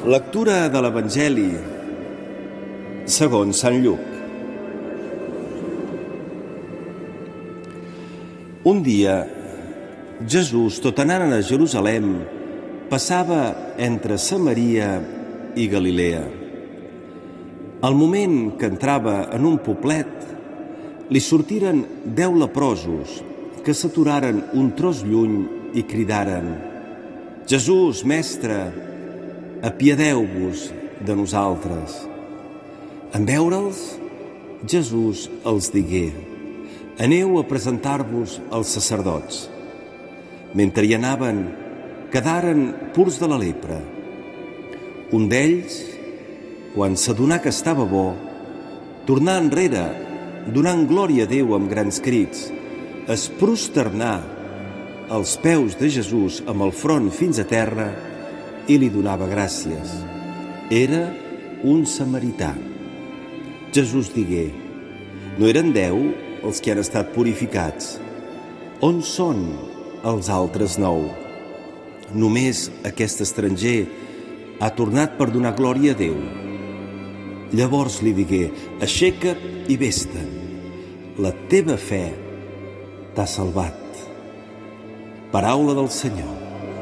Lectura de l'Evangeli segons Sant Lluc. Un dia, Jesús, tot anant a Jerusalem, passava entre Samaria i Galilea. Al moment que entrava en un poblet, li sortiren 10 leprosos que s'aturaren un tros lluny i cridaren: «Jesús, mestre, apiadeu-vos de nosaltres». En veure'ls, Jesús els digué: «Aneu a presentar-vos als sacerdots». Mentre hi anaven, quedaren purs de la lepra. Un d'ells, quan s'adonà que estava bo, tornà enrere, donant glòria a Déu amb grans crits, es prosternà als peus de Jesús amb el front fins a terra i li donava gràcies. Era un samarità. Jesús digué: «No eren 10 els que han estat purificats? On són els altres 9? Només aquest estranger ha tornat per donar glòria a Déu». Llavors li digué: «Aixeca't i vés-te'n, la teva fe t'ha salvat». Paraula del Senyor.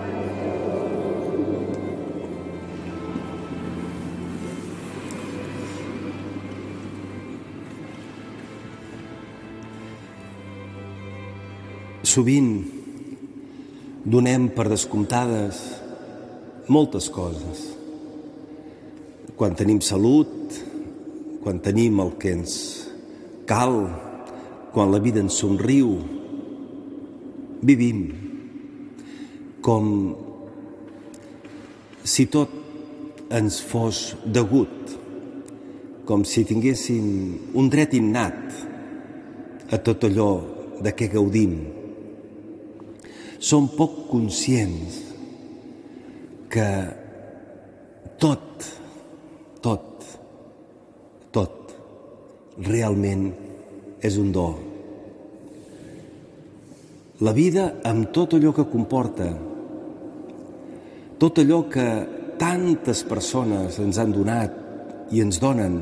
Sovint donem per descomptades moltes coses. Quan tenim salut, quan tenim el que ens cal, quan la vida ens somriu, vivim com si tot ens fos degut, com si tinguéssim un dret innat a tot allò de què gaudim. Som poc conscients que tot realment és un do. La vida amb tot allò que comporta, tot allò que tantes persones ens han donat i ens donen,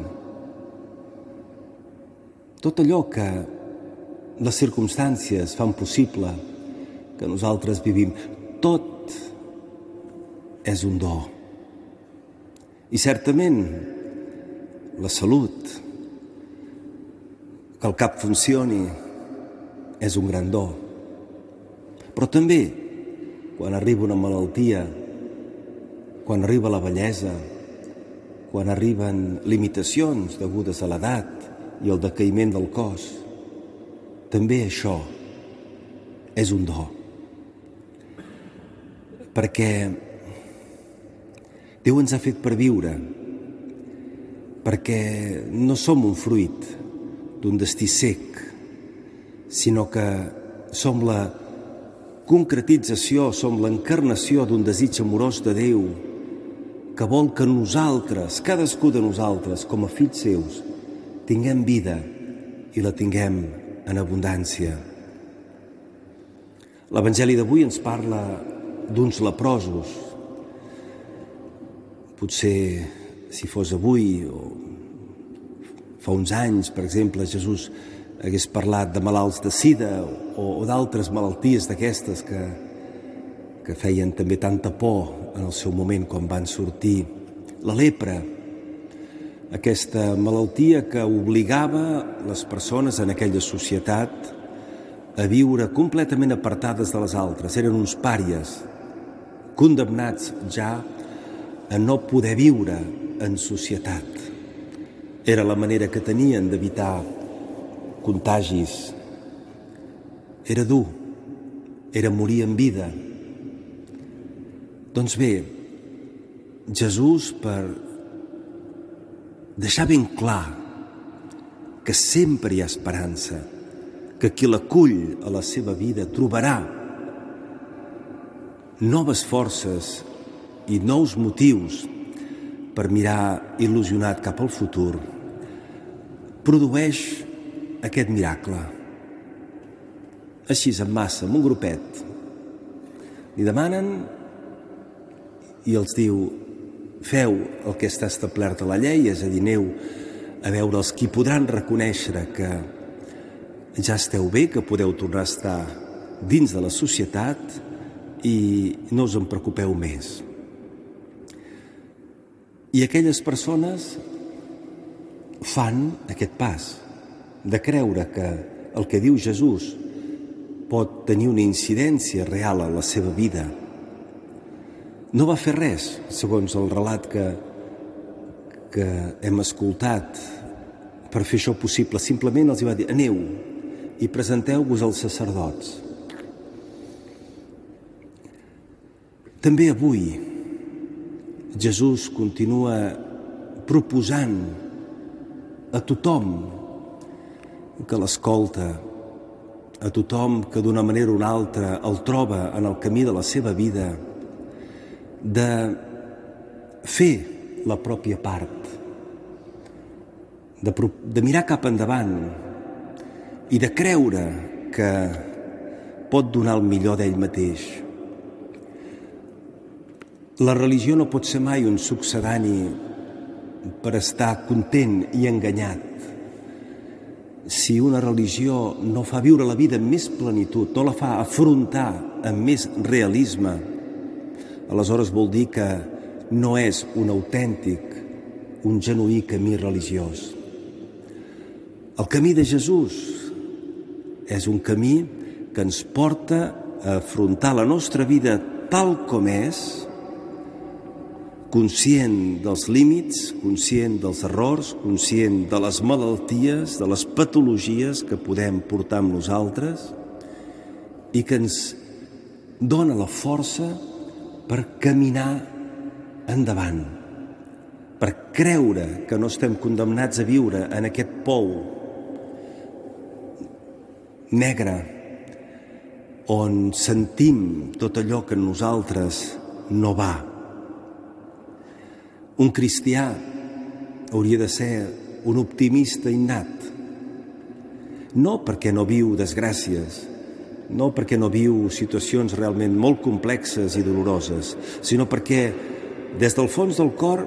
tot allò que les circumstàncies fan possible que nosaltres vivim, tot és un do. I certament la salut, que el cap funcioni, és un gran do. Però també quan arriba una malaltia, quan arriba la vellesa, quan arriben limitacions degudes a l'edat i al decaïment del cos, també això és un do. Perquè Déu ens ha fet per viure, perquè no som un fruit d'un destí sec, sinó que som la concretització, som l'encarnació d'un desig amorós de Déu que vol que nosaltres, cadascú de nosaltres, com a fills seus, tinguem vida i la tinguem en abundància. L'Evangeli d'avui ens parla d'uns leprosos. Potser, si fos avui o fa uns anys, per exemple, Jesús hagués parlat de malalts de sida o d'altres malalties d'aquestes que feien també tanta por en el seu moment quan van sortir. La lepra, aquesta malaltia que obligava les persones en aquella societat a viure completament apartades de les altres. Eren uns pàries, condemnats ja a no poder viure en societat. Era la manera que tenien d'evitar contagis. Era dur, era morir en vida. Doncs bé, Jesús, per deixar ben clar que sempre hi ha esperança, que qui l'acull a la seva vida trobarà noves forces i nous motius per mirar il·lusionat cap al futur, produeix aquest miracle. Així, en massa, amb un grupet. Li demanen i els diu: feu el que està establert a la llei, és a dir, aneu a veure els qui podran reconèixer que ja esteu bé, que podeu tornar a estar dins de la societat i no us en preocupeu més. I aquelles persones fan aquest pas de creure que el que diu Jesús pot tenir una incidència real a la seva vida. No va fer res, segons el relat que hem escoltat, per fer això possible. Simplement els va dir: aneu i presenteu-vos als sacerdots. També avui Jesús continua proposant a tothom que l'escolta, a tothom que d'una manera o una altra el troba en el camí de la seva vida, de fer la pròpia part, de mirar cap endavant i de creure que pot donar el millor d'ell mateix. La religió no pot ser mai un succedani per estar content i enganyat. Si una religió no fa viure la vida amb més plenitud, no la fa afrontar amb més realisme, aleshores vol dir que no és un autèntic, un genuí camí religiós. El camí de Jesús és un camí que ens porta a afrontar la nostra vida tal com és, conscient dels límits, conscient dels errors, conscient de les malalties, de les patologies que podem portar amb nosaltres i que ens dona la força per caminar endavant, per creure que no estem condemnats a viure en aquest pou negre on sentim tot allò que en nosaltres no va. Un cristià hauria de ser un optimista innat, no perquè no viu desgràcies, no perquè no viu situacions realment molt complexes i doloroses, sinó perquè des del fons del cor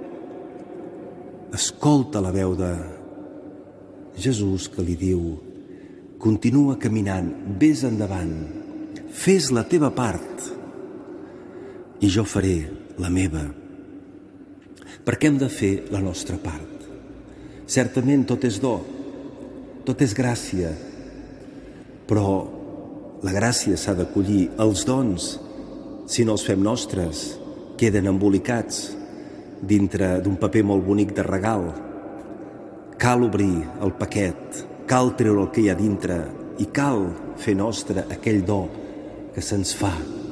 escolta la veu de Jesús que li diu: continua caminant, vés endavant, fes la teva part i jo faré la meva. Perquè hem de fer la nostra part. Certament tot és do, tot és gràcia, però la gràcia s'ha d'acollir. Els dons, si no els fem nostres, queden embolicats dintre d'un paper molt bonic de regal. Cal obrir el paquet, cal treure el que hi ha dintre i cal fer nostre aquell do que se'ns fa.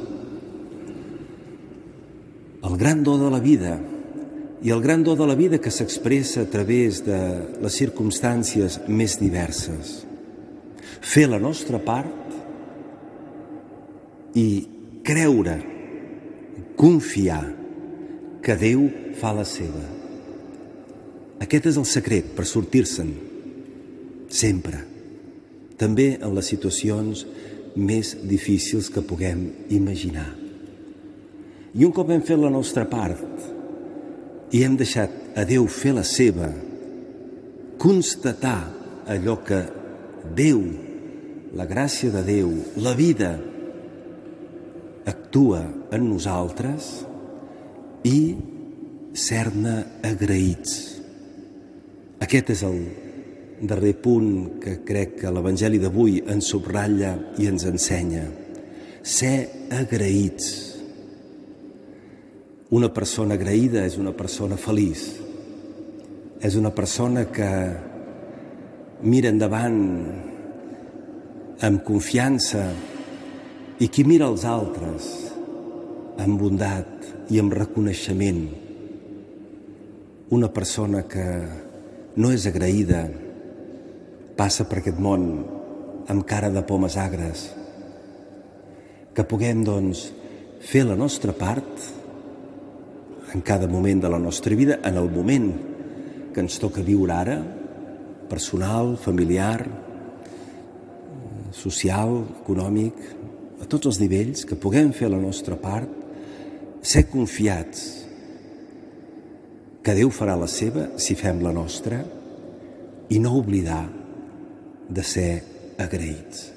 El gran do de la vida, i el gran do de la vida que s'expressa a través de les circumstàncies més diverses. Fer la nostra part i creure, confiar que Déu fa la seva. Aquest és el secret per sortir-se'n, sempre, també en les situacions més difícils que puguem imaginar. I un cop hem fet la nostra part i hem deixat a Déu fer la seva, constatar allò que Déu, la gràcia de Déu, la vida, actua en nosaltres i ser-ne agraïts. Aquest és el darrer punt que crec que l'Evangeli d'avui ens subratlla i ens ensenya. Ser agraïts. Una persona agraïda és una persona feliç. És una persona que mira endavant amb confiança i qui mira els altres amb bondat i amb reconeixement. Una persona que no és agraïda passa per aquest món amb cara de pomes agres. Que puguem, doncs, fer la nostra part en cada moment de la nostra vida, en el moment que ens toca viure ara, personal, familiar, social, econòmic, a tots els nivells, que puguem fer la nostra part, ser confiats que Déu farà la seva si fem la nostra, i no oblidar de ser agraïts.